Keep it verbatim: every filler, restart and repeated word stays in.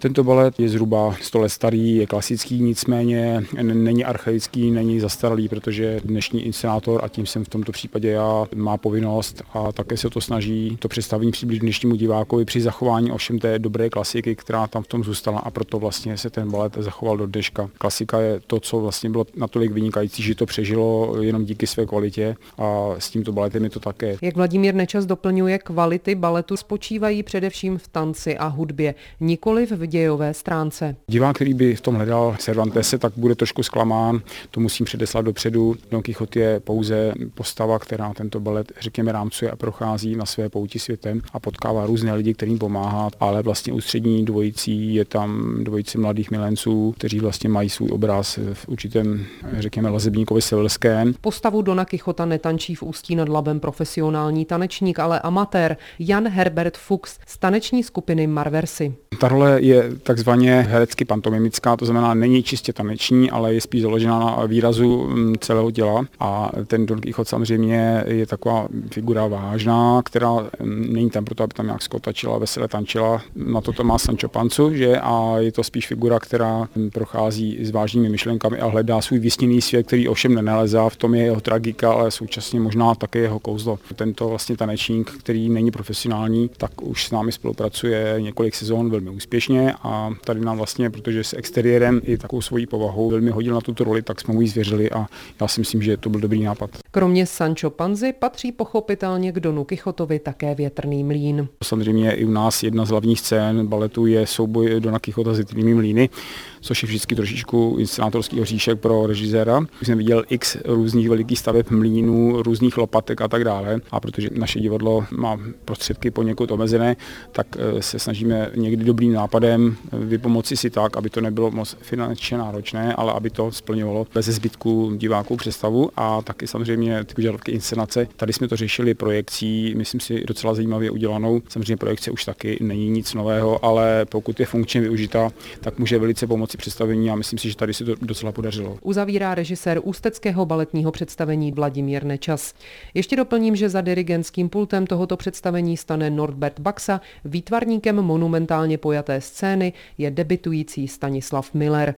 Tento balet je zhruba sto let starý, je klasický, nicméně není archaický, není zastaralý, protože dnešní inscenátor, a tím jsem v tomto případě já, má povinnost a také se to snaží to představení přiblížit dnešnímu divákovi při zachování ovšem té dobré klasiky, která tam v tom zůstala, a proto vlastně se ten balet zachoval do dneška. Klasika je to, co vlastně bylo natolik vynikající, že to přežilo jenom díky své kvalitě, a s tímto baletem je to také. Jak Vladimír Nečas doplňuje, kvality baletu spočívají především v tanci a hudbě, nikoliv v dějové stránce. Divák, který by v tom hledal Cervantese, tak bude trošku zklamán, to musím předeslat dopředu. Don Quixote je pouze postava, která tento balet, řekněme, rámcuje a prochází na své pouti světem a potkává různé lidi, kterým pomáhá, ale vlastně ústřední dvojicí je tam dvojice mladých milenců, kteří vlastně mají svůj obraz v určitém, řekněme, lazebníkovi sevelském. Postavu Dona Quixota netančí v Ústí nad Labem profesionální tanečník, ale amatér Jan Herbert Fuchs z taneční skupiny Marversy. Ta role je takzvaně herecky pantomimická, to znamená, není čistě taneční, ale je spíš založená na výrazu celého těla, a ten Don Quixote samozřejmě je taková figura vážná, která není tam proto, aby tam nějak skotačila, vesele tančila. Na to to má Sancho Panzu, že, a je to spíš figura, která prochází s vážnými myšlenkami a hledá svůj vysněný svět, který ovšem nenalezá, v tom je jeho tragika, ale současně možná také jeho kouzlo. Tento vlastně tanečník, který není profesionální, tak už s námi spolupracuje několik sezon velmi úspěšně, a tady nám vlastně, protože s exteriérem i takovou svojí povahou velmi hodil na tuto roli, tak jsme mu ji zvěřili a já si myslím, že to byl dobrý nápad. Kromě Sancho Panzy patří pochopitelně k Donu Quixotovi také Větrný mlýn. Samozřejmě i u nás jedna z hlavních scén baletu je souboj Dona Quixota s větrnými mlýny, což je vždycky trošičku inscenátorský oříšek pro režiséra. Už jsem viděl x různých velikých staveb mlýnů, různých lopatek a tak dále. A protože naše divadlo má prostředky poněkud omezené, tak se snažíme někdy dobrým nápadem vypomoci si tak, aby to nebylo moc finančně náročné, ale aby to splňovalo bez zbytku diváků představu, a taky samozřejmě ty požadavky inscenace. Tady jsme to řešili projekcí, myslím si docela zajímavě udělanou. Samozřejmě projekce už taky není nic nového, ale pokud je funkčně využita, tak může velice pomoci představení, a myslím si, že tady se to docela podařilo. Uzavírá režisér ústeckého baletního představení Vladimír Nečas. Ještě doplním, že za dirigentským pultem tohoto představení stane Norbert Baxa, výtvarníkem monumentálně pojaté scény je debitující Stanislav Miller.